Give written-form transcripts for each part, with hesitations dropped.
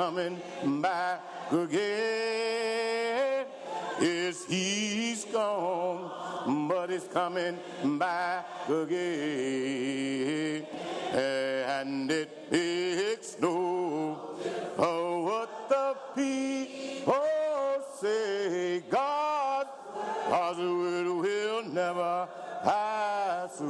coming back again. Yes, he's gone, but he's coming back again. And it makes no what the people say. God's word will never pass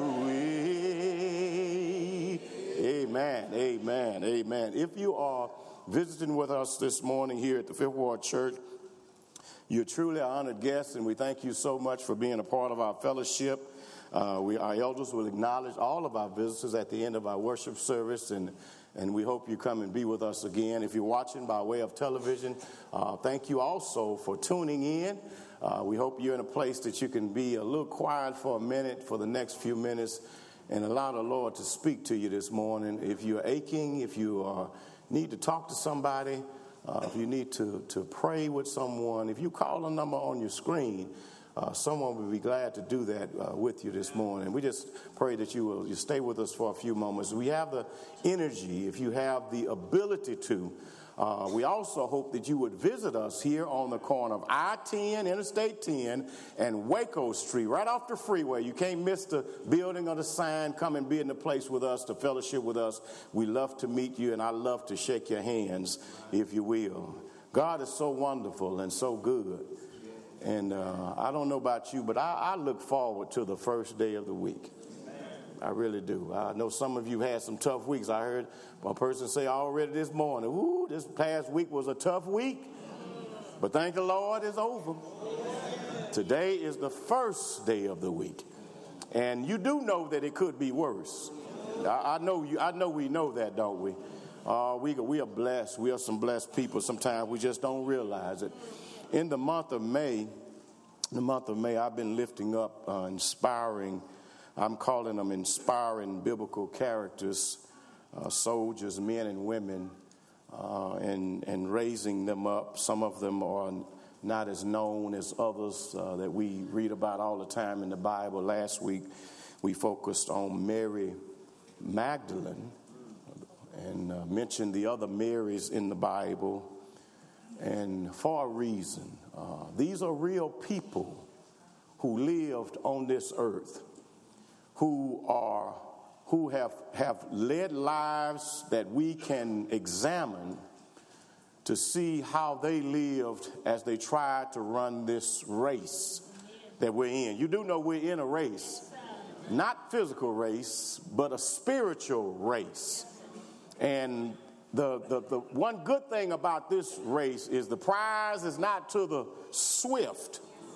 away. Amen, amen, amen. If you are visiting with us this morning here at the Fifth Ward Church, you're truly an honored guest, and we thank you so much for being a part of our fellowship. Our elders will acknowledge all of our visitors at the end of our worship service, and we hope you come and be with us again. If you're watching by way of television, thank you also for tuning in. We hope you're in a place that you can be a little quiet for a minute, for the next few minutes, and allow the Lord to speak to you this morning. If you're aching, if you need to talk to somebody, if you need to pray with someone, if you call a number on your screen, someone will be glad to do that with you this morning. We just pray that you stay with us for a few moments. We have the energy, if you have the ability to. We also hope that you would visit us here on the corner of I-10, Interstate 10, and Waco Street, right off the freeway. You can't miss the building or the sign. Come and be in the place with us, to fellowship with us. We love to meet you, and I love to shake your hands, if you will. God is so wonderful and so good. And I don't know about you, but I look forward to the first day of the week. I really do. I know some of you had some tough weeks. I heard a person say already this morning, ooh, this past week was a tough week. But thank the Lord, it's over. Today is the first day of the week. And you do know that it could be worse. I know we know that, don't we? We are blessed. We are some blessed people. Sometimes we just don't realize it. In the month of May, I've been lifting up inspiring, I'm calling them inspiring biblical characters, soldiers, men and women, and raising them up. Some of them are not as known as others that we read about all the time in the Bible. Last week, we focused on Mary Magdalene and mentioned the other Marys in the Bible. And for a reason, these are real people who lived on this earth, who have led lives that we can examine to see how they lived as they tried to run this race that we're in. You do know we're in a race, not physical race, but a spiritual race. And the one good thing about this race is the prize is not to the swift.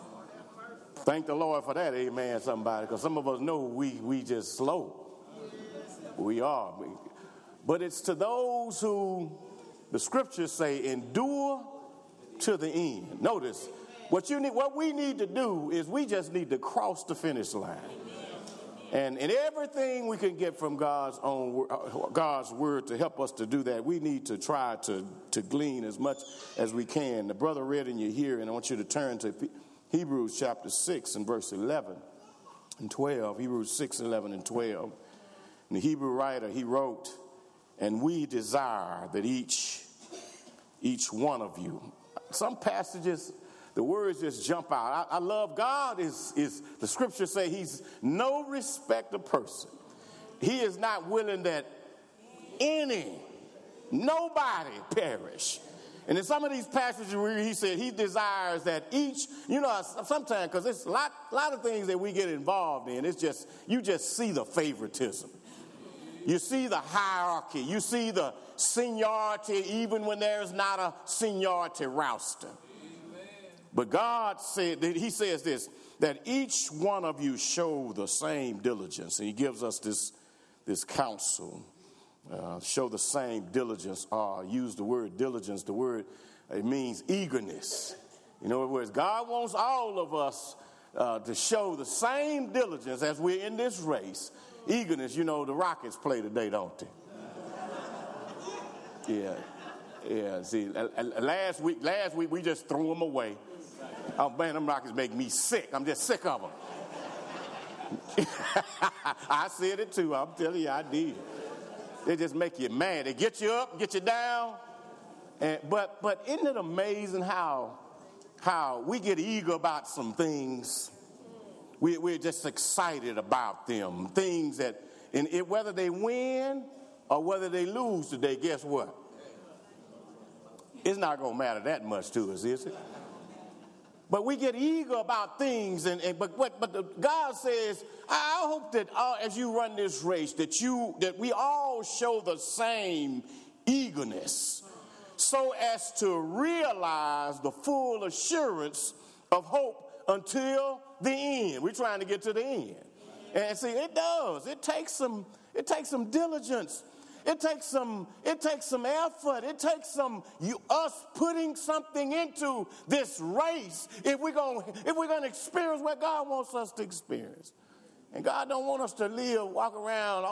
Thank the Lord for that, amen, somebody, because some of us know we just slow. We are. But it's to those who, the scriptures say, endure to the end. Notice, what we need to do is we just need to cross the finish line. And everything we can get from God's word to help us to do that, we need to try to glean as much as we can. The brother read in your hearing. I want you to turn to Hebrews chapter 6 and verse 11 and 12. Hebrews 6, 11 and 12. And the Hebrew writer, he wrote, and we desire that each one of you. Some passages, the words just jump out. I love God is the scriptures say he's no respecter of person. He is not willing that nobody perish. And in some of these passages where he said he desires that each, sometimes, because it's a lot of things that we get involved in, it's just, you just see the favoritism. You see the hierarchy. You see the seniority even when there's not a seniority roster. But God said, he says this, that each one of you show the same diligence. And he gives us this counsel. Show the same diligence. Use the word diligence. The word, it means eagerness. In other words, God wants all of us to show the same diligence as we're in this race. Eagerness, the Rockets play today, don't they? Yeah. See, last week we just threw them away. Oh man, them Rockets make me sick. I'm just sick of them. I said it too. I'm telling you, I did. They just make you mad. They get you up, get you down, But isn't it amazing how we get eager about some things? We're just excited about them. Things that, whether they win or whether they lose today, guess what? It's not going to matter that much to us, is it? But we get eager about things, but God says, I hope that as you run this race, that we all show the same eagerness, so as to realize the full assurance of hope until the end. We're trying to get to the end. And see, it does. It takes some diligence. It takes some effort. It takes us putting something into this race if we're gonna experience what God wants us to experience. And God don't want us to walk around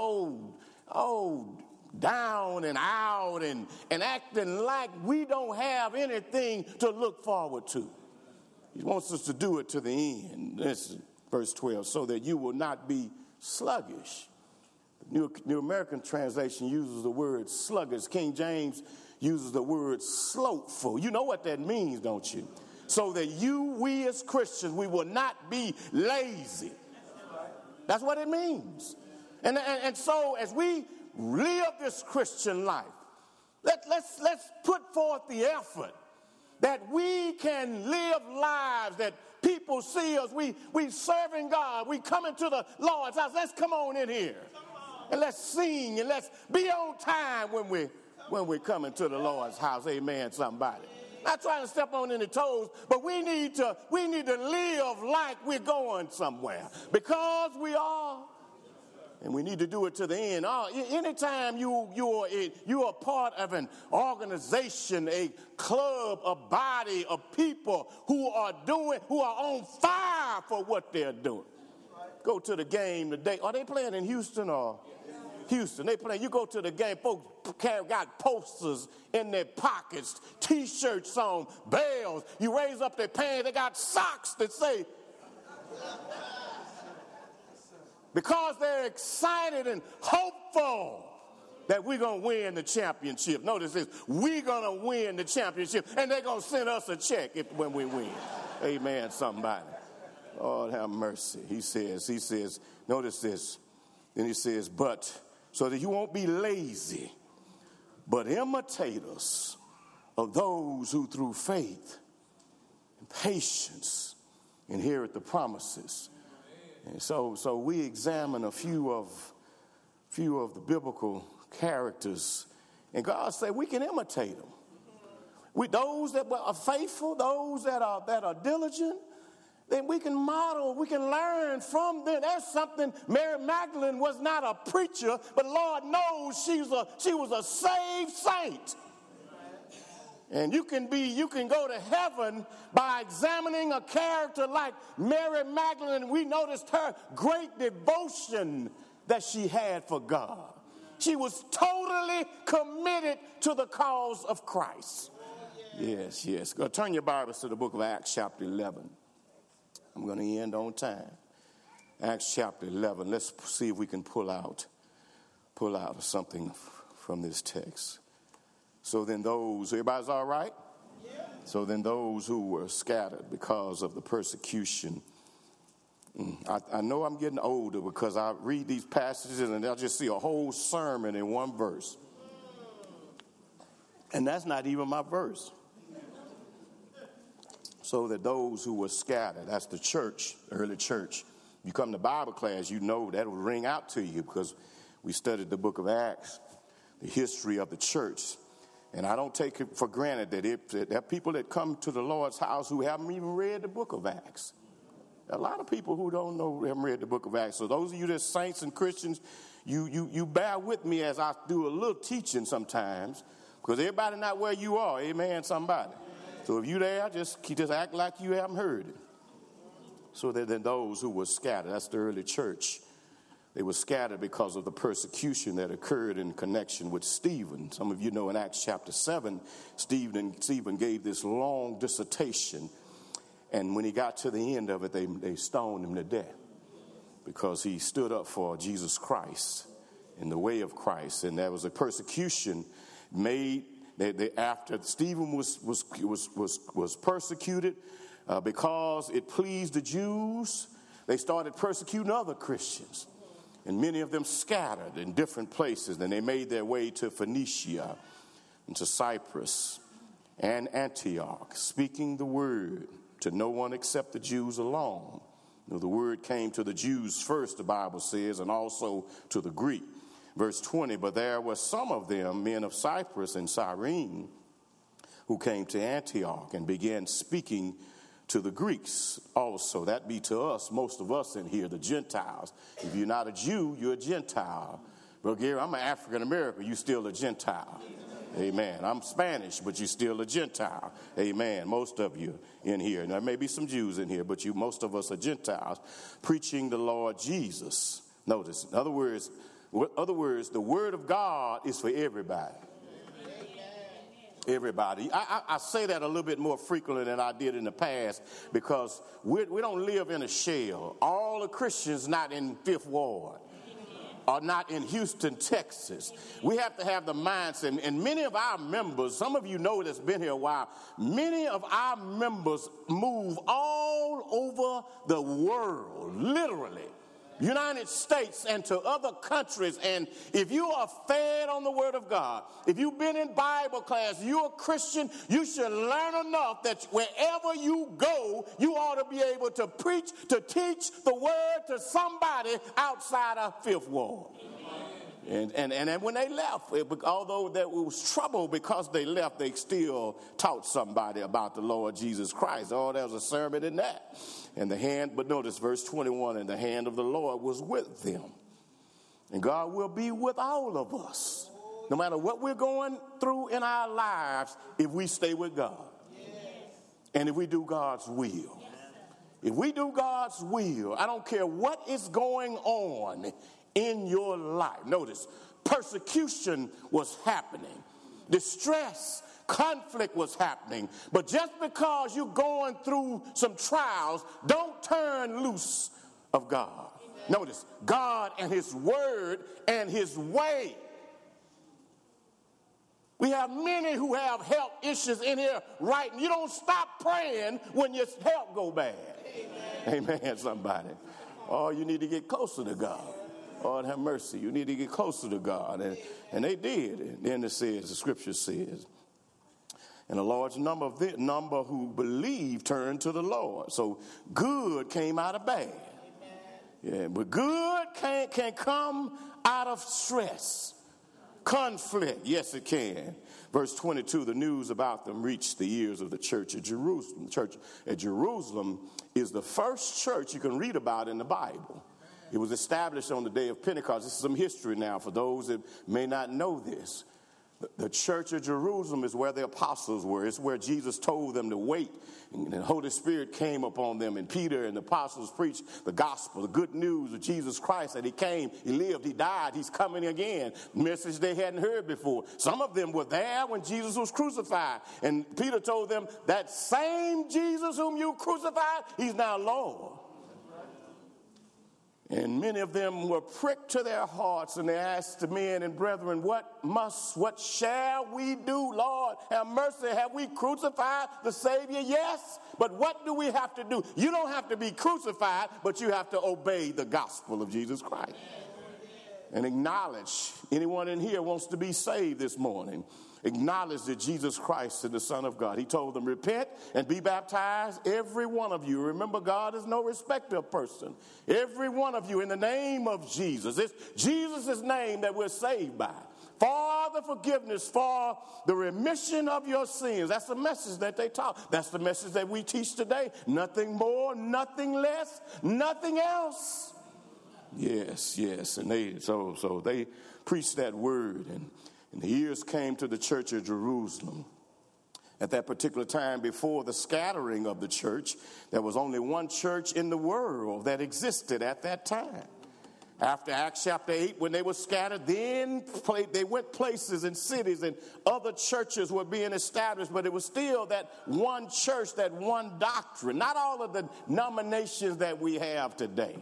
down and out and acting like we don't have anything to look forward to. He wants us to do it to the end. This is verse 12, so that you will not be sluggish. New American Translation uses the word sluggish. King James uses the word slothful. You know what that means, don't you? So that we as Christians, we will not be lazy. That's what it means. And so as we live this Christian life, let's put forth the effort that we can live lives that people see us. We serving God. We coming to the Lord's house. Let's come on in here. And let's sing and let's be on time when we're coming to the Lord's house. Amen, somebody. Not trying to step on any toes, but we need to live like we're going somewhere, because we are. And we need to do it to the end. Anytime you are part of an organization, a club, a body of people who are on fire for what they're doing. Go to the game today. Are they playing in Houston or? Houston, they playing. You go to the game, folks got posters in their pockets, T-shirts on, bells. You raise up their pants, they got socks that say, because they're excited and hopeful that we're going to win the championship. Notice this, we're going to win the championship, and they're going to send us a check when we win. Amen, somebody. Lord have mercy. He says, notice this. Then he says, but, so that you won't be lazy, but imitators of those who through faith and patience inherit the promises. And so we examine a few of the biblical characters, and God said we can imitate them. Those that are faithful, those that are diligent, then we can model, we can learn from them. There's something. Mary Magdalene was not a preacher, but Lord knows she was a saved saint. And you can go to heaven by examining a character like Mary Magdalene. We noticed her great devotion that she had for God. She was totally committed to the cause of Christ. Yes. Go turn your Bibles to the book of Acts chapter 11. I'm going to end on time. Acts chapter 11. Let's see if we can pull out something from this text. So then everybody's all right? Yeah. So then those who were scattered because of the persecution. I know I'm getting older because I read these passages and I'll just see a whole sermon in one verse. And that's not even my verse. So that those who were scattered, that's the church, the early church. You come to Bible class, you know that will ring out to you because we studied the book of Acts, the history of the church. And I don't take it for granted that there are people that come to the Lord's house who haven't even read the book of Acts. A lot of people who haven't read the book of Acts. So those of you that's saints and Christians, you bear with me as I do a little teaching sometimes, because everybody not where you are. Amen, somebody. So if you there, just act like you haven't heard it. So that then those who were scattered, that's the early church, they were scattered because of the persecution that occurred in connection with Stephen. Some of you know in Acts chapter 7, Stephen gave this long dissertation. And when he got to the end of it, they stoned him to death because he stood up for Jesus Christ in the way of Christ. And there was a persecution made after Stephen was persecuted because it pleased the Jews, they started persecuting other Christians. And many of them scattered in different places. And they made their way to Phoenicia and to Cyprus and Antioch, speaking the word to no one except the Jews alone. You know, the word came to the Jews first, the Bible says, and also to the Greek. Verse 20, but there were some of them, men of Cyprus and Cyrene, who came to Antioch and began speaking to the Greeks also. That be to us, most of us in here, the Gentiles. If you're not a Jew, you're a Gentile. Well, Gary, I'm an African American, you still a Gentile. Amen. I'm Spanish, but you're still a Gentile. Amen. Most of you in here. There may be some Jews in here, but most of us are Gentiles, preaching the Lord Jesus. Notice, in other words, the word of God is for everybody. Everybody. I say that a little bit more frequently than I did in the past because we don't live in a shell. All the Christians not in Fifth Ward are not in Houston, Texas. We have to have the mindset, and many of our members, some of you know that's been here a while, many of our members move all over the world, literally. United States and to other countries, and if you are fed on the Word of God, if you've been in Bible class, you're a Christian, you should learn enough that wherever you go, you ought to be able to preach, to teach the Word to somebody outside of Fifth Ward. And when they left, although there was trouble because they left, they still taught somebody about the Lord Jesus Christ. Oh, there was a sermon in that. But notice verse 21, and the hand of the Lord was with them. And God will be with all of us, no matter what we're going through in our lives, if we stay with God. Yes. And if we do God's will. Yes. If we do God's will, I don't care what is going on in your life. Notice, persecution was happening. Distress, conflict was happening. But just because you're going through some trials, don't turn loose of God. Amen. Notice, God and his word and his way. We have many who have health issues in here right now. You don't stop praying when your health go bad. Amen, Amen somebody. Oh, you need to get closer to God. Lord have mercy. You need to get closer to God. And they did. And then it says, the scripture says, and a large number who believed turned to the Lord. So good came out of bad. Yeah, but good can come out of stress. Conflict, yes it can. Verse 22, the news about them reached the ears of the church at Jerusalem. The church at Jerusalem is the first church you can read about in the Bible. It was established on the day of Pentecost. This is some history now for those that may not know this. The church of Jerusalem is where the apostles were. It's where Jesus told them to wait. And the Holy Spirit came upon them. And Peter and the apostles preached the gospel, the good news of Jesus Christ, that he came, he lived, he died, he's coming again. Message they hadn't heard before. Some of them were there when Jesus was crucified. And Peter told them, that same Jesus whom you crucified, he's now Lord. And many of them were pricked to their hearts, and they asked the men and brethren, what shall we do? Lord, have mercy. Have we crucified the Savior? Yes. But what do we have to do? You don't have to be crucified, but you have to obey the gospel of Jesus Christ. And acknowledge, anyone in here wants to be saved this morning, acknowledge that Jesus Christ is the Son of God. He told them, repent and be baptized, every one of you. Remember, God is no respecter of person. Every one of you, in the name of Jesus. It's Jesus' name that we're saved by. For the forgiveness, for the remission of your sins. That's the message that they taught. That's the message that we teach today. Nothing more, nothing less, nothing else. Yes. And they preached that word, and the ears came to the church of Jerusalem. At that particular time, before the scattering of the church, there was only one church in the world that existed at that time. After Acts chapter 8, when they were scattered, then they went places and cities, and other churches were being established, but it was still that one church, that one doctrine. Not all of the denominations that we have today.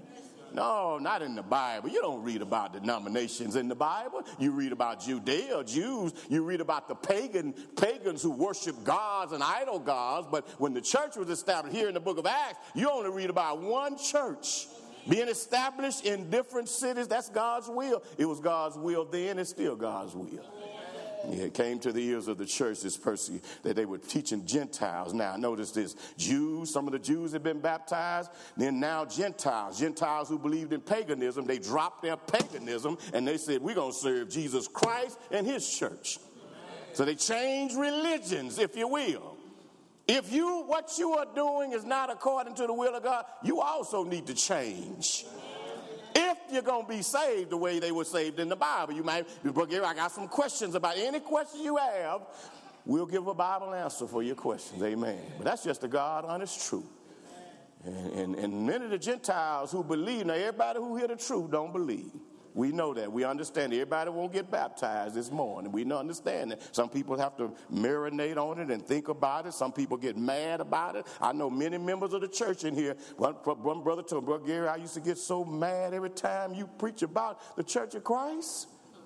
No, not in the Bible. You don't read about denominations in the Bible. You read about Judea, Jews. You read about the pagans who worship gods and idol gods. But when the church was established here in the book of Acts, you only read about one church being established in different cities. That's God's will. It was God's will then. It's still God's will. Yeah, it came to the ears of the church, this person, that they were teaching Gentiles. Now, notice this. Jews, some of the Jews had been baptized. Then now Gentiles who believed in paganism, they dropped their paganism and they said, we're going to serve Jesus Christ and his church. So they changed religions, if you will. If what you are doing is not according to the will of God, you also need to change. If you're going to be saved the way they were saved in the Bible, you might, I got some questions about any question you have. We'll give a Bible answer for your questions. Amen. But that's just the God honest truth. And many of the Gentiles who believe, now everybody who hear the truth don't believe. We know that. We understand everybody won't get baptized this morning. We understand that. Some people have to marinate on it and think about it. Some people get mad about it. I know many members of the church in here. One brother told Brother Gary, I used to get so mad every time you preach about the Church of Christ.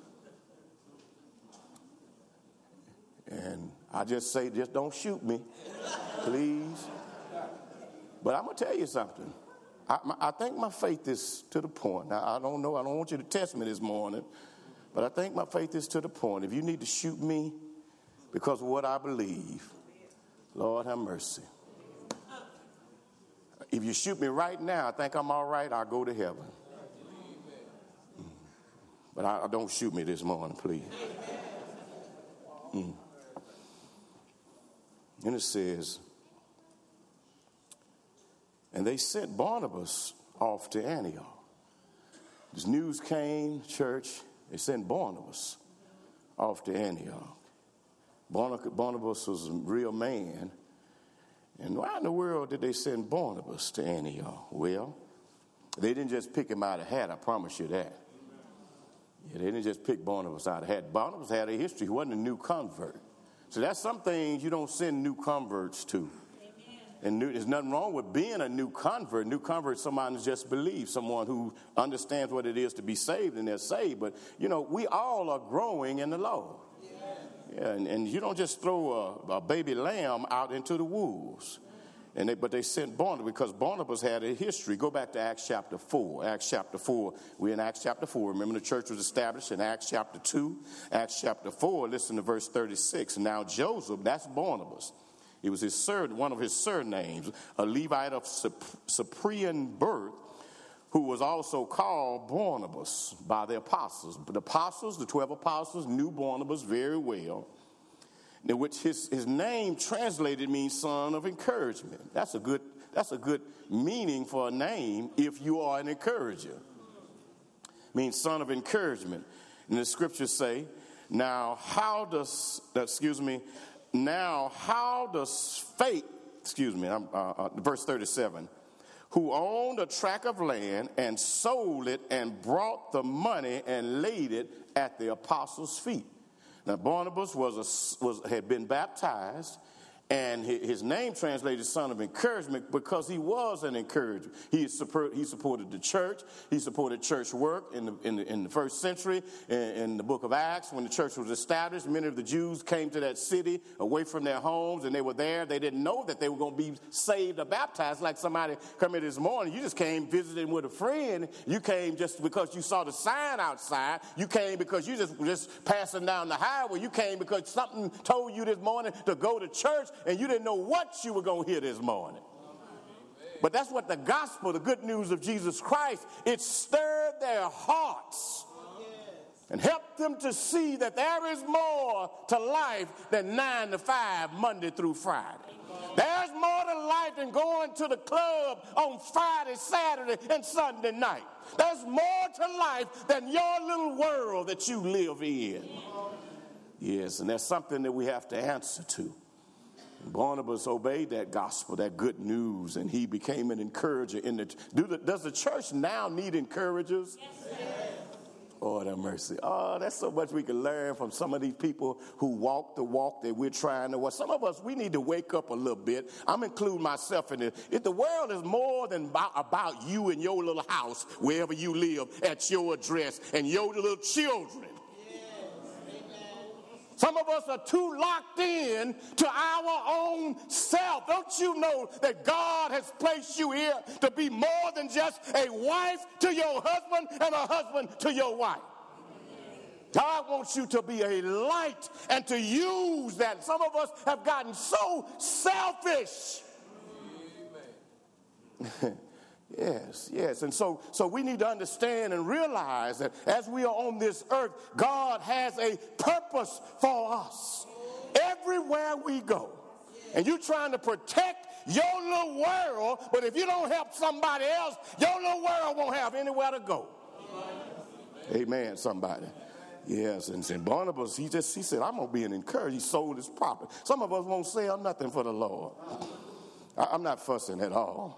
And I just say, just don't shoot me, please. But I'm going to tell you something. I think my faith is to the point. Now, I don't know. I don't want you to test me this morning. But I think my faith is to the point. If you need to shoot me because of what I believe, Lord have mercy. If you shoot me right now, I think I'm all right. I'll go to heaven. But I don't shoot me this morning, please. And it says, and they sent Barnabas off to Antioch. This news came, church, they sent Barnabas off to Antioch. Barnabas was a real man. And why in the world did they send Barnabas to Antioch? Well, they didn't just pick him out of a hat, I promise you that. Yeah, they didn't just pick Barnabas out of a hat. Barnabas had a history. He wasn't a new convert. So that's some things you don't send new converts to. And there's nothing wrong with being a new convert. New convert, someone who just believes, someone who understands what it is to be saved, and they're saved. But, we all are growing in the Lord. Yeah, and you don't just throw a baby lamb out into the wolves. But they sent Barnabas because Barnabas had a history. Go back to Acts chapter 4. Acts chapter 4. We're in Acts chapter 4. Remember, the church was established in Acts chapter 2. Acts chapter 4, listen to verse 36. Now Joseph, that's Barnabas. It was one of his surnames, a Levite of Cyprian birth, who was also called Barnabas by the apostles. But the 12 apostles, knew Barnabas very well, in which his name translated means son of encouragement. That's a good meaning for a name if you are an encourager. It means son of encouragement. And the scriptures say, verse 37, who owned a tract of land and sold it and brought the money and laid it at the apostles' feet. Now, Barnabas had been baptized, and his name translated son of encouragement because he was an encourager. He supported the church. He supported church work in the first century. In the book of Acts, when the church was established, many of the Jews came to that city away from their homes, and they were there. They didn't know that they were going to be saved or baptized like somebody come in this morning. You just came visiting with a friend. You came just because you saw the sign outside. You came because you just passing down the highway. You came because something told you this morning to go to church, and you didn't know what you were going to hear this morning. But that's what the gospel, the good news of Jesus Christ, it stirred their hearts and helped them to see that there is more to life than 9 to 5, Monday through Friday. There's more to life than going to the club on Friday, Saturday, and Sunday night. There's more to life than your little world that you live in. Yes, and that's something that we have to answer to. Barnabas obeyed that gospel, that good news, and he became an encourager. Does the church now need encouragers? Yes. Lord have mercy. Oh, that's so much we can learn from some of these people who walk the walk that we're trying to walk. Some of us, we need to wake up a little bit. I'm including myself in it. If the world is more than about you and your little house, wherever you live, at your address, and your little children. Some of us are too locked in to our own self. Don't you know that God has placed you here to be more than just a wife to your husband and a husband to your wife? God wants you to be a light and to use that. Some of us have gotten so selfish. Yes. And so we need to understand and realize that as we are on this earth, God has a purpose for us everywhere we go. And you're trying to protect your little world, but if you don't help somebody else, your little world won't have anywhere to go. Amen, somebody. Yes, and Barnabas, he said, I'm going to be an encourager. He sold his property. Some of us won't sell nothing for the Lord. I'm not fussing at all.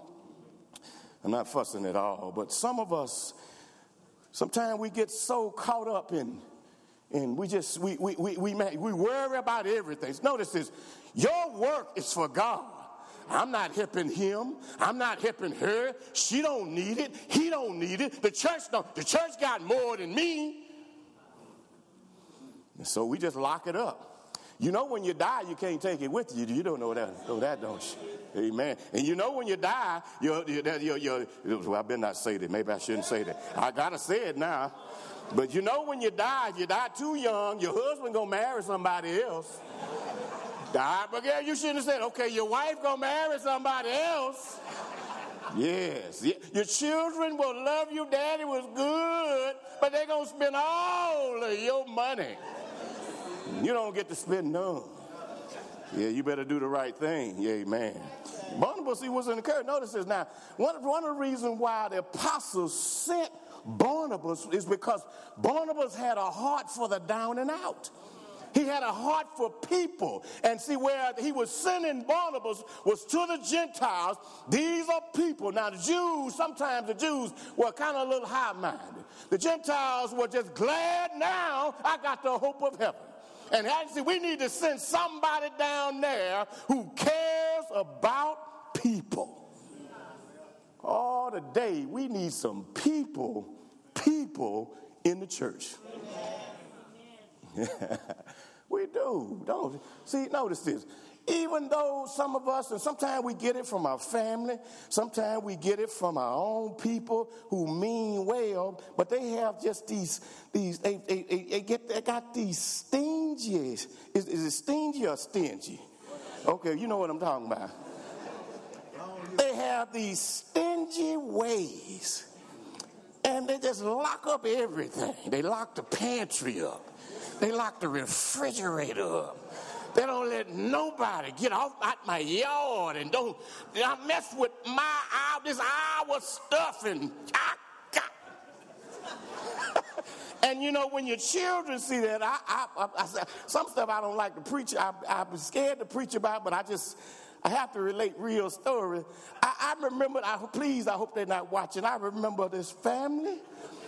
But some of us, sometimes we get so caught up in we worry about everything. Notice this, your work is for God. I'm not helping him. I'm not helping her. She don't need it. He don't need it. The church got more than me. And so we just lock it up. You know when you die, you can't take it with you. You don't know that, don't you? Amen. And you know when you die, well, I better not say that. Maybe I shouldn't say that. I got to say it now. But you know when you die, if you die too young, your husband going to marry somebody else. But girl, you shouldn't have said, okay, your wife going to marry somebody else. Yes. Your children will love you. Daddy was good, but they're going to spend all of your money. You don't get to spend none. Yeah, you better do the right thing. Yeah, amen. Barnabas, he was encouraged. Notice this now. One of the reasons why the apostles sent Barnabas is because Barnabas had a heart for the down and out. He had a heart for people. And see, where he was sending Barnabas was to the Gentiles. These are people. Now, sometimes the Jews were kind of a little high-minded. The Gentiles were just glad now I got the hope of heaven. And actually, we need to send somebody down there who cares about people. Oh, today, we need some people in the church. We do, don't we? See, notice this. Even though some of us, and sometimes we get it from our family, sometimes we get it from our own people who mean well, but they have just they got these stingy. Is it stingy or stingy? Okay, you know what I'm talking about. They have these stingy ways, and they just lock up everything. They lock the pantry up. They lock the refrigerator up. They don't let nobody get out my yard and don't mess with this our stuff. And and you know, when your children see that, I some stuff I don't like to preach. I'm scared to preach about, but I have to relate real stories. I remember, I hope they're not watching. I remember this family.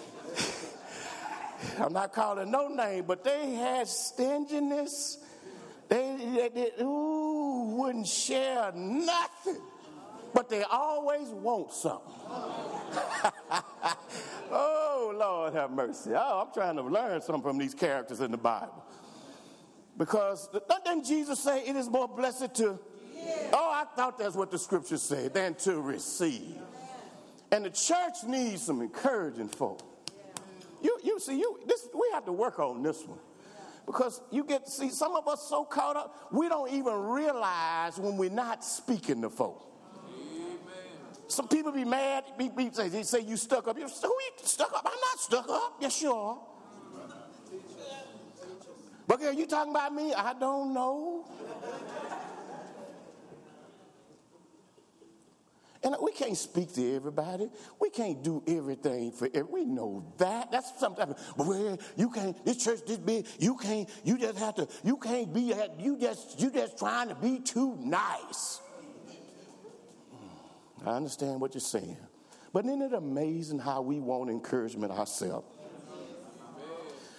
I'm not calling no name, but they had stinginess. They wouldn't share nothing, but they always want something. Oh, Lord have mercy. Oh, I'm trying to learn something from these characters in the Bible. Because doesn't Jesus say it is more blessed to, I thought that's what the scriptures say, than to receive. And the church needs some encouraging folk. We have to work on this one. Because some of us so caught up, we don't even realize when we're not speaking to folk. Amen. Some people be mad, they say you stuck up. Who you stuck up? I'm not stuck up. Yes, you are. But are you talking about me? I don't know. And we can't speak to everybody. We can't do everything for everybody. We know that. That's something. Well, you can't, this church this big, you can't be that, you just trying to be too nice. I understand what you're saying. But isn't it amazing how we want encouragement ourselves?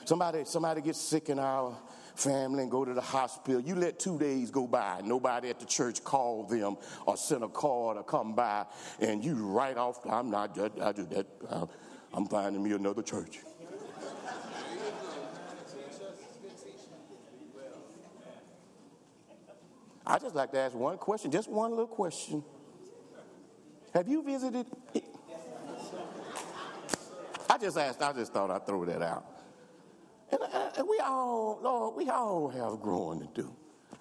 Somebody gets sick in our family and go to the hospital. You let 2 days go by. Nobody at the church called them or sent a card or come by, and you right off, I'm finding me another church. I just like to ask one question, just one little question. Have you visited? I just thought I'd throw that out. And we all have growing to do.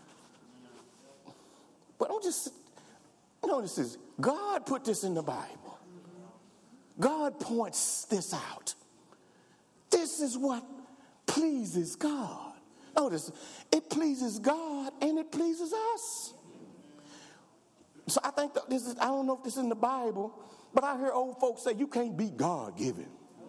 But notice this, God put this in the Bible. God points this out. This is what pleases God. Notice, it pleases God and it pleases us. So I think I don't know if this is in the Bible, but I hear old folks say you can't be God-given.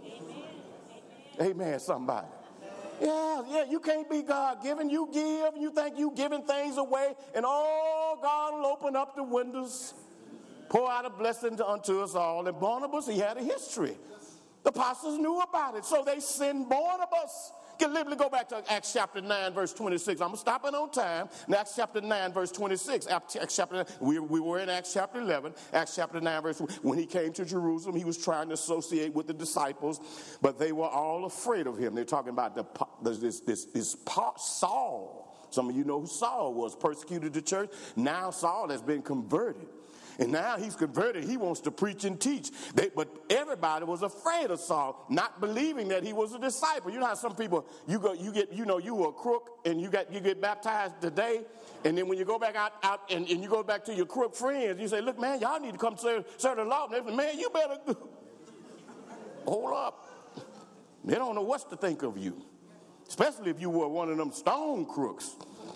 Amen, somebody. Yeah, you can't be God-given. You give, you think you giving things away, and God will open up the windows, pour out a blessing unto us all. And Barnabas, he had a history. The apostles knew about it, so they sent Barnabas. Let me go back to Acts chapter 9, verse 26. I'm going to stop it on time. In Acts chapter 9, verse 26. Acts chapter 9, we were in Acts chapter 11. Acts chapter 9, verse 1. When he came to Jerusalem, he was trying to associate with the disciples, but they were all afraid of him. They're talking about this Saul. Some of you know who Saul was, persecuted the church. Now Saul has been converted. And now he's converted. He wants to preach and teach. But everybody was afraid of Saul, not believing that he was a disciple. You know how some people, you were a crook and you get baptized today. And then when you go back out and you go back to your crook friends, you say, look, man, y'all need to come serve the Lord. And they say, man, you better hold up. They don't know what to think of you, especially if you were one of them stone crooks.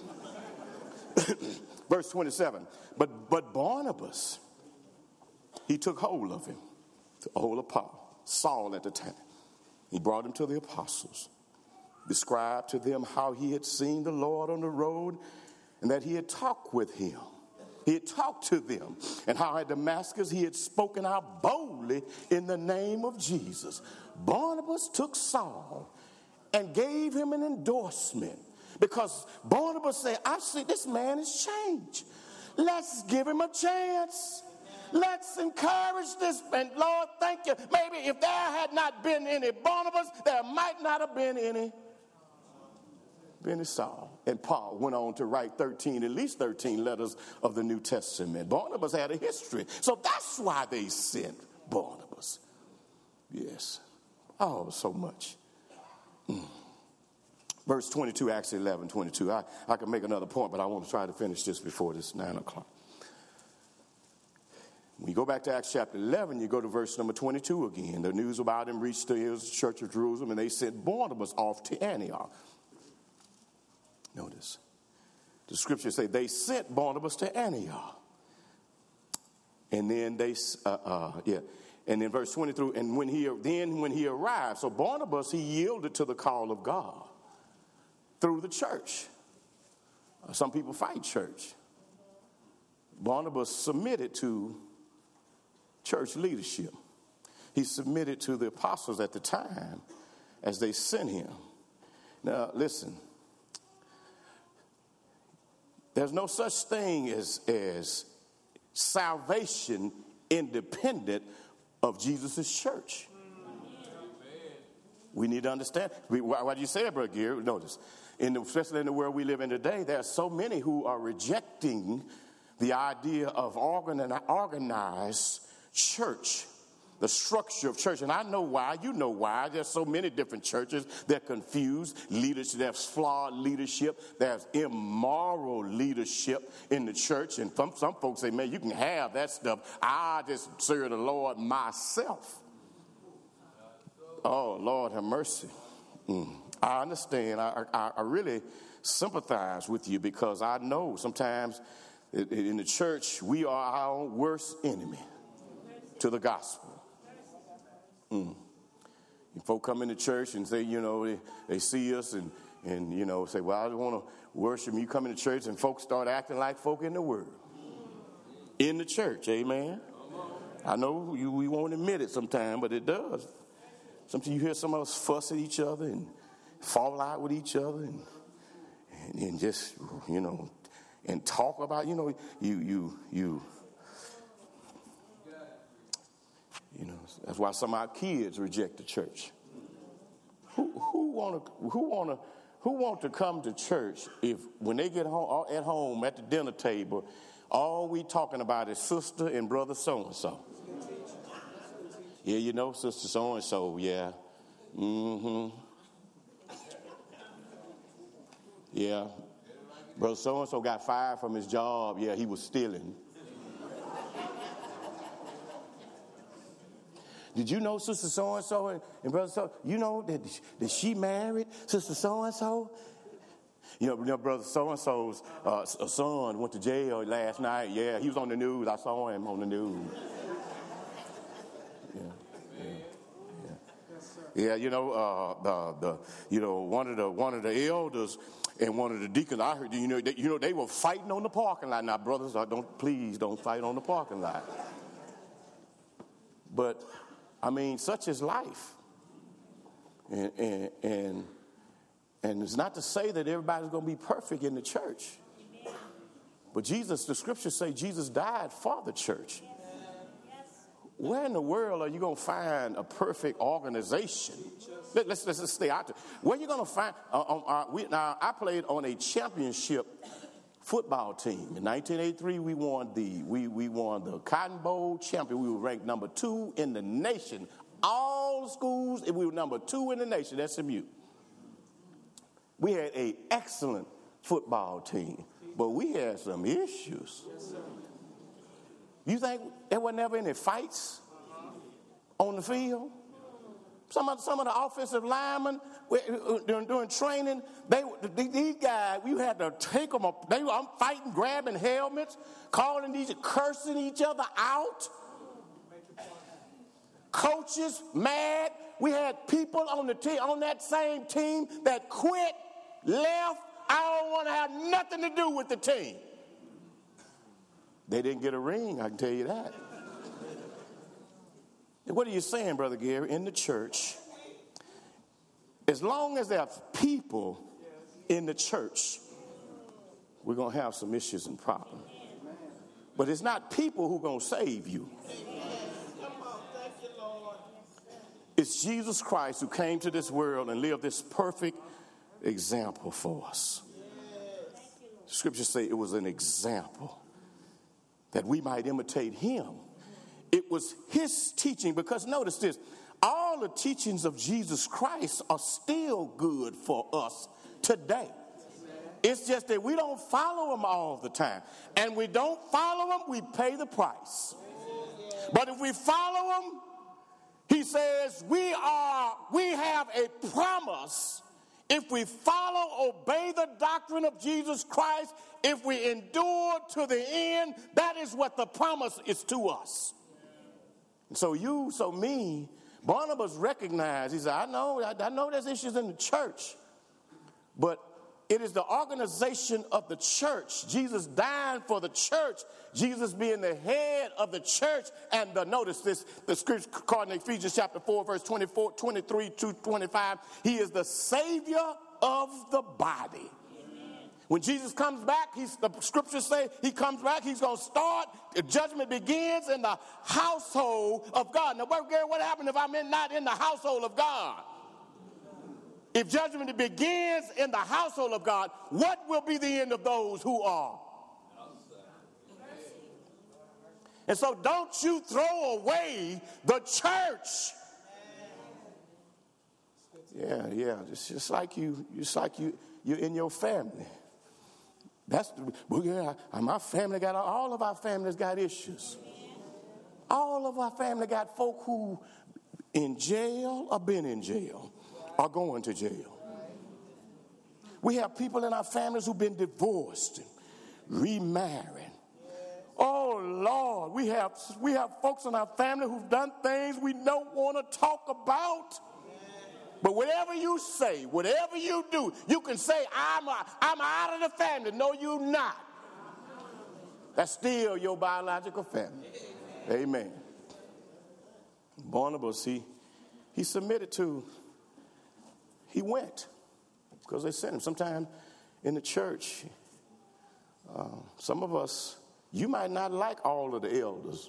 Verse 27, but Barnabas, he took hold of him, took hold of Paul, Saul at the time. He brought him to the apostles, described to them how he had seen the Lord on the road and that he had talked with him. He had talked to them, and how at Damascus he had spoken out boldly in the name of Jesus. Barnabas took Saul and gave him an endorsement, because Barnabas said, I see this man has changed. Let's give him a chance. Let's encourage this man. Lord, thank you. Maybe if there had not been any Barnabas, there might not have been any Saul. And Paul went on to write at least 13 letters of the New Testament. Barnabas had a history. So that's why they sent Barnabas. Yes. Oh, so much. Verse 22, Acts 11, 22. I can make another point, but I want to try to finish this before this 9 o'clock. When you go back to Acts chapter 11, you go to verse number 22 again. The news about him reached the church of Jerusalem, and they sent Barnabas off to Antioch. Notice, the scriptures say they sent Barnabas to Antioch. And then and then verse 23, and when he arrived, so Barnabas, he yielded to the call of God through the church. Some people fight church. Barnabas submitted to church leadership. He submitted to the apostles at the time as they sent him. Now, listen. There's no such thing as salvation independent of Jesus' church. We need to understand. Why do you say that, Brother Gary? Notice, especially in the world we live in today, there are so many who are rejecting the idea of organized church, the structure of church. And I know why. You know why. There's so many different churches. They're confused. Leadership, there's flawed leadership. There's immoral leadership in the church. And some folks say, man, you can have that stuff. I just serve the Lord myself. Oh, Lord have mercy. I understand. I really sympathize with you, because I know sometimes in the church we are our own worst enemy to the gospel. Folk come into church and say, they see us and say, well, I don't want to worship. You come into church and folks start acting like folk in the world. In the church, amen. I know we won't admit it sometimes, but it does. Sometimes you hear some of us fuss at each other and fall out with each other and just, and talk about, that's why some of our kids reject the church. Who want to come to church if when they get home at home at the dinner table, all we talking about is sister and brother so and so? Yeah, sister so and so. Yeah, yeah, brother so and so got fired from his job. Yeah, he was stealing. Did you know Sister so-and-so and Brother so? You know that she married Sister so-and-so? Brother so-and-so's son went to jail last night. Yeah, he was on the news. I saw him on the news. Yeah, one of the elders and one of the deacons, I heard, they were fighting on the parking lot. Now, brothers, please don't fight on the parking lot. But such is life. And it's not to say that everybody's going to be perfect in the church. But the scriptures say Jesus died for the church. Where in the world are you going to find a perfect organization? Let's just stay out there. Where are you going to find? I played on a championship football team. In 1983, we won the Cotton Bowl champion. We were ranked number 2 in the nation. All schools, we were number 2 in the nation at SMU. We had an excellent football team, but we had some issues. You think there were never any fights on the field? Some of the offensive linemen during training, these guys, we had to take them up. They were fighting, grabbing helmets, cursing each other out. Coaches mad. We had people on that same team that quit, left. I don't want to have nothing to do with the team. They didn't get a ring, I can tell you that. What are you saying, Brother Gary? In the church, as long as there are people in the church, we're going to have some issues and problems. But it's not people who are going to save you. It's Jesus Christ who came to this world and lived this perfect example for us. Scriptures say it was an example that we might imitate him. It was his teaching, because notice this, all the teachings of Jesus Christ are still good for us today. It's just that we don't follow them all the time. And we don't follow them, we pay the price. But if we follow them, he says we have a promise. If we follow, obey the doctrine of Jesus Christ, if we endure to the end, that is what the promise is to us. And so me, Barnabas recognized, he said, I know there's issues in the church, but it is the organization of the church. Jesus dying for the church. Jesus being the head of the church. And notice this, the scripture according to Ephesians chapter 4, verse 23 to 25. He is the Savior of the body. Amen. When Jesus comes back, the scriptures say he comes back, he's going to start, the judgment begins in the household of God. Now, Gary, what happened if I'm not in the household of God? If judgment begins in the household of God, what will be the end of those who are? And so don't you throw away the church. Yeah. It's just like you're in your family. My family all of our families got issues. All of our family got folk who in jail or been in jail. Are going to jail. We have people in our families who've been divorced and remarried. Oh Lord, we have folks in our family who've done things we don't want to talk about. But whatever you say, whatever you do, you can say, I'm out of the family. No, you're not. That's still your biological family. Amen. Barnabas, he submitted to. He went. because they sent him. Sometimes in the church, some of us, you might not like all of the elders.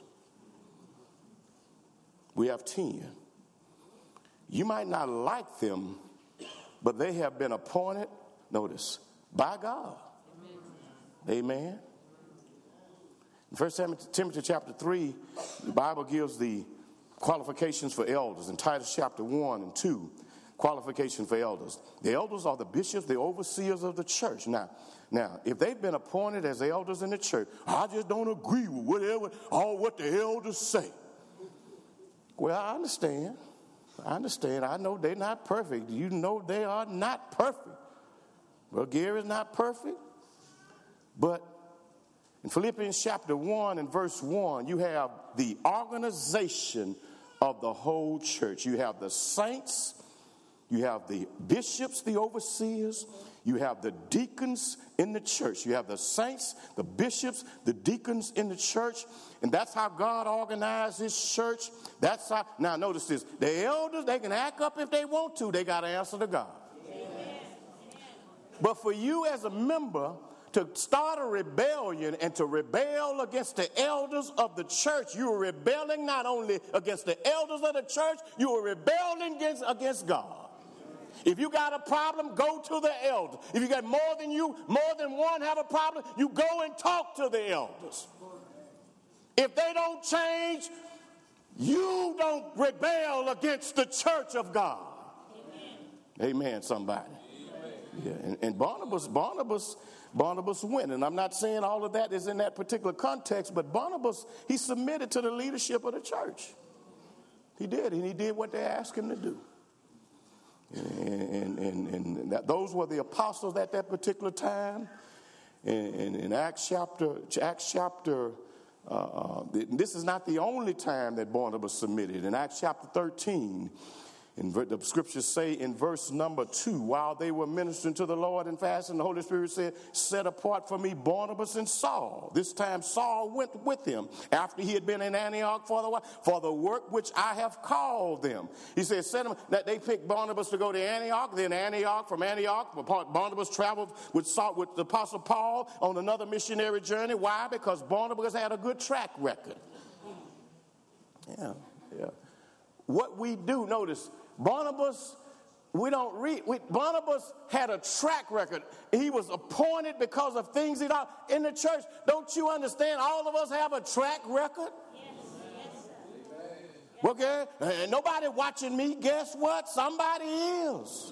We have 10. You might not like them, but they have been appointed, notice, by God. Amen. In 1 Timothy chapter 3, the Bible gives the qualifications for elders. In Titus chapter 1 and 2, qualification for elders. The elders are the bishops, the overseers of the church. Now, if they've been appointed as elders in the church, I just don't agree with what the elders say. Well, I understand. I know they're not perfect. You know they are not perfect. Well, Gary's not perfect. But in Philippians chapter 1 and verse 1, you have the organization of the whole church. You have the saints. You have the bishops, the overseers. You have the deacons in the church. You have the saints, the bishops, the deacons in the church. And that's how God organized his church. That's how. Now, notice this. The elders, they can act up if they want to. They got to answer to God. Amen. But for you as a member to start a rebellion and to rebel against the elders of the church, you are rebelling not only against the elders of the church, you are rebelling against God. If you got a problem, go to the elders. If you got more than one have a problem, you go and talk to the elders. If they don't change, you don't rebel against the church of God. Amen, somebody. Amen. Yeah, and Barnabas went. And I'm not saying all of that is in that particular context, but Barnabas, he submitted to the leadership of the church. He did, and he did what they asked him to do. And those were the apostles at that particular time. And in Acts chapter, this is not the only time that Barnabas submitted. In Acts chapter 13, the scriptures say in verse number 2, while they were ministering to the Lord and fasting, the Holy Spirit said, set apart for me Barnabas and Saul. This time Saul went with him after he had been in Antioch for the work which I have called them. He said, set them, that they picked Barnabas to go to Antioch. Then from Antioch, Barnabas traveled with the Apostle Paul on another missionary journey. Why? Because Barnabas had a good track record. Yeah. What we do, notice, Barnabas, Barnabas had a track record. He was appointed because of things he done in the church. Don't you understand? All of us have a track record. Yes. Okay? And nobody watching me. Guess what? Somebody is.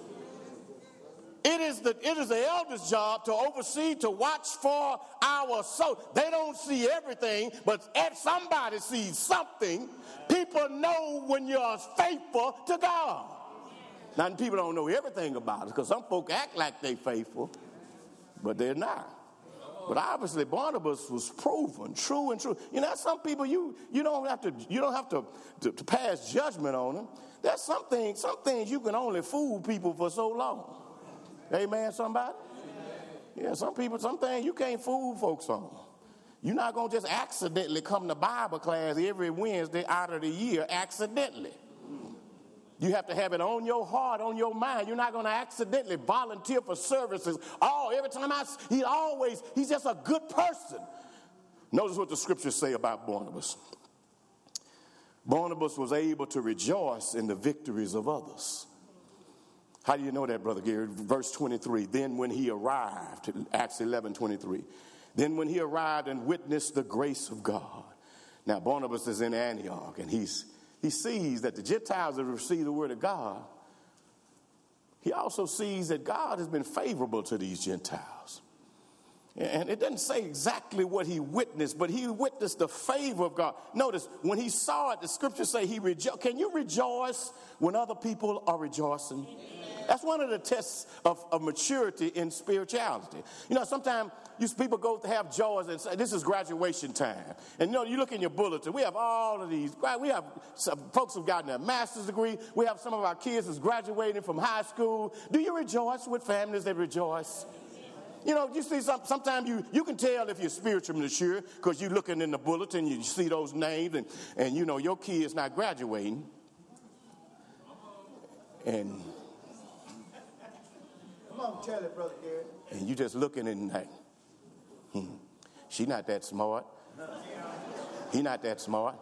It is the elder's job to oversee, to watch for our soul. They don't see everything, but if somebody sees something, people know when you're faithful to God. Now, people don't know everything about it because some folk act like they're faithful, but they're not. But obviously, Barnabas was proven true and true. You know, some people you don't have to pass judgment on them. There's some things you can only fool people for so long. Amen, somebody? Yeah, some things you can't fool folks on. You're not going to just accidentally come to Bible class every Wednesday out of the year accidentally. You have to have it on your heart, on your mind. You're not going to accidentally volunteer for services. Every time he's just a good person. Notice what the scriptures say about Barnabas. Barnabas was able to rejoice in the victories of others. How do you know that, Brother Gary? Verse 23, then when he arrived, Acts 11:23, then when he arrived and witnessed the grace of God. Now, Barnabas is in Antioch, and he sees that the Gentiles have received the word of God. He also sees that God has been favorable to these Gentiles. And it doesn't say exactly what he witnessed, but he witnessed the favor of God. Notice, when he saw it, the scriptures say he rejoiced. Can you rejoice when other people are rejoicing? That's one of the tests of maturity in spirituality. You know, sometimes people go to have joys and say, this is graduation time. And you know, you look in your bulletin, we have all of these. We have some folks who've gotten their master's degree. We have some of our kids who's graduating from high school. Do you rejoice with families that rejoice? You know, you see, sometimes you can tell if you're spiritually mature because you're looking in the bulletin, you see those names, and you know your kid's not graduating. on, tell it, Brother Gary. And you just looking and like, she not that smart. He not that smart.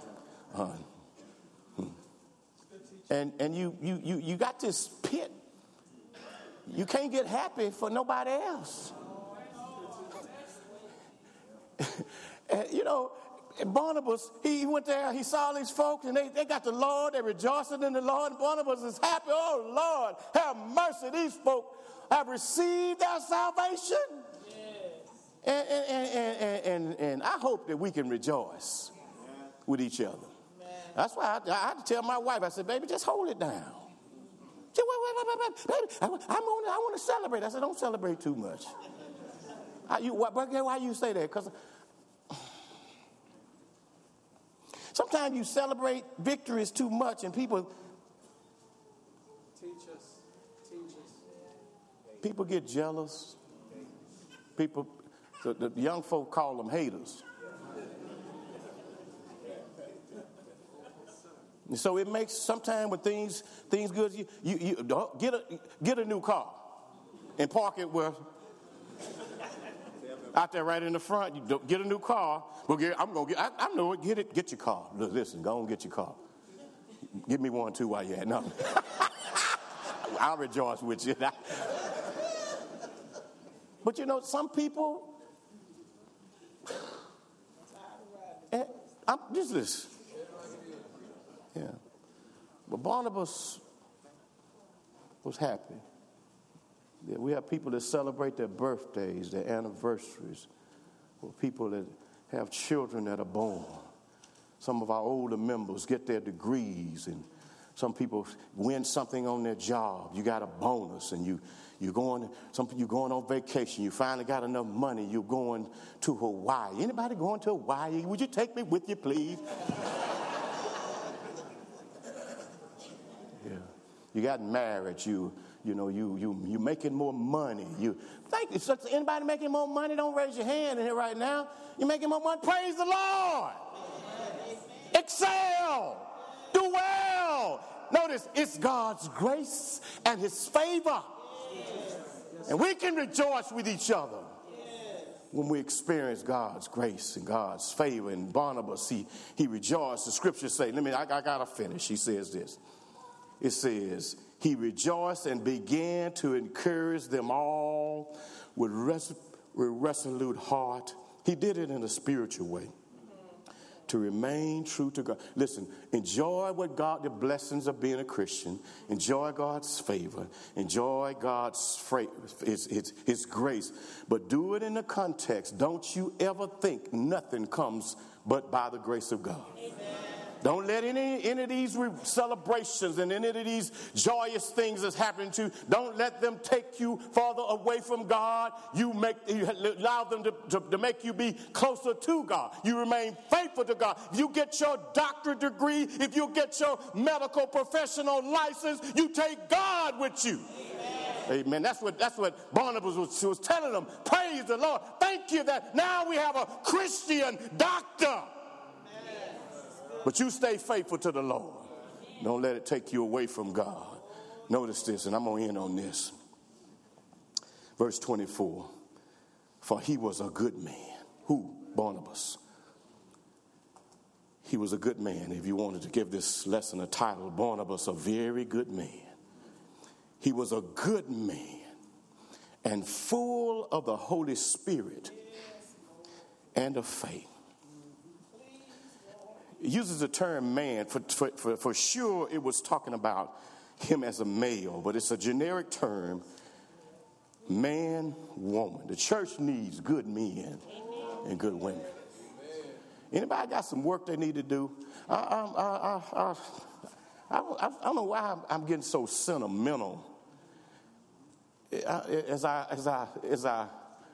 And you got this pit. You can't get happy for nobody else. And, you know, Barnabas, he went there, he saw these folks, and they got the Lord, they're rejoicing in the Lord. And Barnabas is happy. Oh, Lord, have mercy. These folk have received their salvation. Yes. And I hope that we can rejoice with each other. That's why I had to tell my wife, I said, baby, just hold it down. She said, wait, baby, I want to celebrate. I said, don't celebrate too much. Why you say that? Because sometimes you celebrate victories too much and people teach us. People get jealous. So the young folk call them haters. And so it makes sometimes when things good, you don't get a new car and park it where out there right in the front. You don't get a new car. Well, I know it. Get your car. Listen, go and get your car. Give me one too while you're at. No, I'll rejoice with you. But you know, some people. Just this. Yeah. But Barnabas was happy. Yeah, we have people that celebrate their birthdays, their anniversaries, or people that have children that are born. Some of our older members get their degrees, and some people win something on their job. You got a bonus, and you're going on vacation. You finally got enough money. You're going to Hawaii. Anybody going to Hawaii? Would you take me with you, please? Yeah. You got married. You making more money. Anybody making more money? Don't raise your hand in here right now. You're making more money. Praise the Lord. Excel. Do well. Notice it's God's grace and his favor. And we can rejoice with each other when we experience God's grace and God's favor. And Barnabas, he rejoiced. The scriptures say, I got to finish. He says this. It says, he rejoiced and began to encourage them all with resolute heart. He did it in a spiritual way. To remain true to God. Listen, enjoy the blessings of being a Christian. Enjoy God's favor. Enjoy God's his grace. But do it in the context. Don't you ever think nothing comes but by the grace of God. Amen. Don't let any of these celebrations and any of these joyous things that's happening to you, don't let them take you farther away from God. You allow them to make you be closer to God. You remain faithful to God. If you get your doctorate degree, if you get your medical professional license, you take God with you. Amen. That's what Barnabas was telling them. Praise the Lord. Thank you that now we have a Christian doctor. But you stay faithful to the Lord. Don't let it take you away from God. Notice this, and I'm going to end on this. Verse 24. For he was a good man. Who? Barnabas. He was a good man. If you wanted to give this lesson a title, Barnabas, a very good man. He was a good man and full of the Holy Spirit and of faith. It uses the term man. For sure it was talking about him as a male, but it's a generic term. Man, woman. The church needs good men and good women. Anybody got some work they need to do? I don't know why I'm getting so sentimental. As I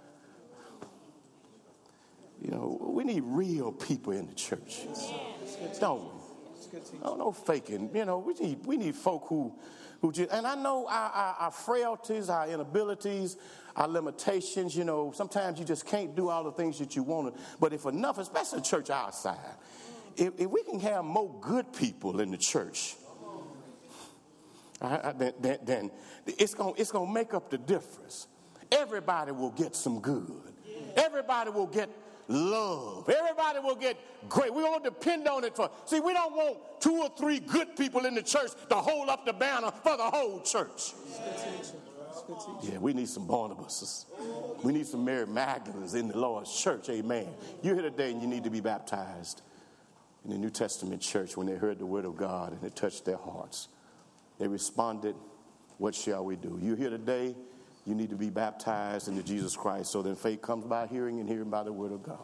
we need real people in the church. Don't we? No faking. We need folk who just, and I know our frailties, our inabilities, our limitations. Sometimes you just can't do all the things that you want to. But if enough, especially the church outside, if we can have more good people in the church, then it's gonna make up the difference. Everybody will get some good. Everybody will get love. Everybody will get great. We won't depend on it see, we don't want 2 or 3 good people in the church to hold up the banner for the whole church. Yeah, we need some Barnabases. We need some Mary Magdalenes in the Lord's church. Amen. You're here today and you need to be baptized in the New Testament church. When they heard the word of God and it touched their hearts, they responded, what shall we do? You're here today, you need to be baptized into Jesus Christ. So then faith comes by hearing and hearing by the word of God.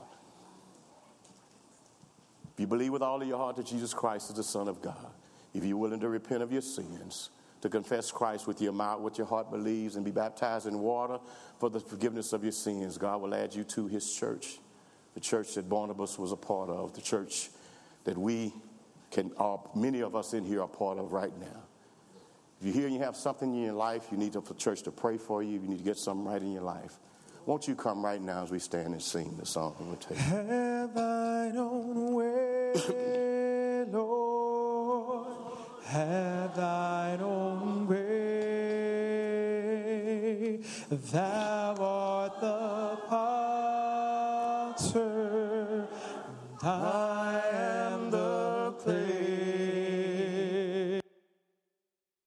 If you believe with all of your heart that Jesus Christ is the Son of God, if you're willing to repent of your sins, to confess Christ with your mouth, what your heart believes, and be baptized in water for the forgiveness of your sins, God will add you to his church, the church that Barnabas was a part of, the church that many of us in here are part of right now. If you're here and you have something in your life, you need the church to pray for you. You need to get something right in your life. Won't you come right now as we stand and sing the song? We'll take it. Have thine own way, Lord. Have thine own way. Thou art the potter, and I am